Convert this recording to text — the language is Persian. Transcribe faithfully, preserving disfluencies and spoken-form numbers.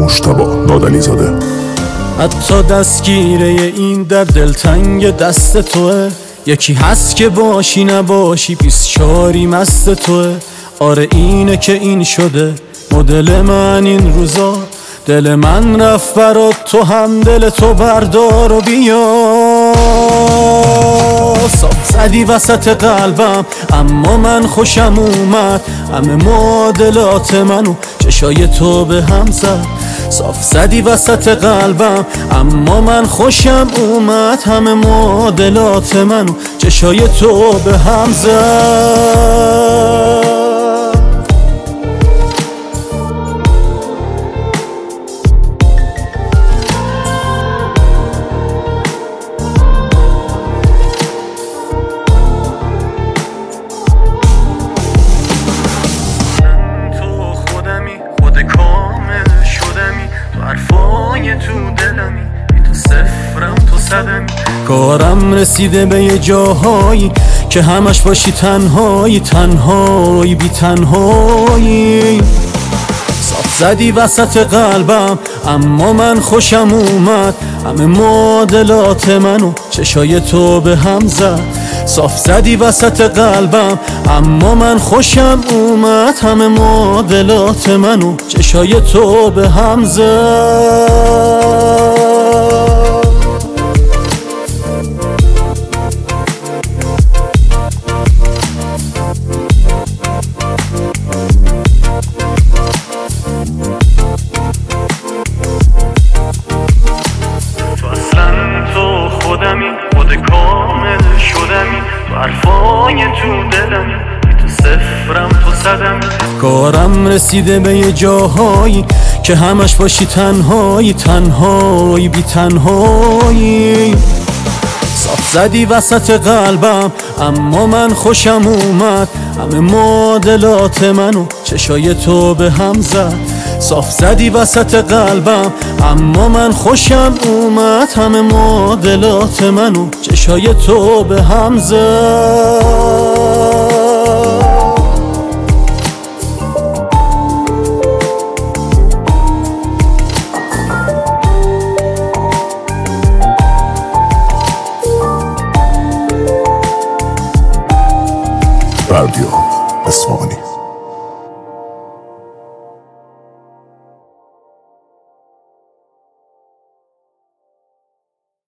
مجتبی نادری زاده. حتی دستگیره این در دلتنگ دست توه، یکی هست که باشی نباشی بیست چاری مست توه. آره اینه که این شده مدل من این روزا، دل من رفت برات تو هم دل تو بردار و بیا. صاف زدی وسط قلبم اما من خوشم اومد، همه معادلات منو چشای تو به هم زد. صاف زدی وسط قلبم اما من خوشم اومد، همه معادلات منو چشای تو به هم زد. تو دلمی بی تو صفرم تو صدمی. کارم رسیده به یه جاهایی که همش باشی تنهایی، تنهایی بی تنهایی. صاف زدی وسط قلبم اما من خوشم اومد، همه معادلات منو چشای تو به هم زد. صاف زدی وسط قلبم اما من خوشم اومد، همه معادلات منو چشای تو به هم زد. خودمی خود کامل شدمی، تو حرفای تو دلمی بی تو صفرم تو صدمی. کارم رسیده به یه جاهایی که همش باشی تنهایی، تنهایی بی تنهایی. صاف زدی وسط قلبم اما من خوشم اومد، همه معادلات منو چشای تو به هم زد. صاف زدی وسط قلبم اما من خوشم اومد، همه معادلات منو چشای تو به هم زد.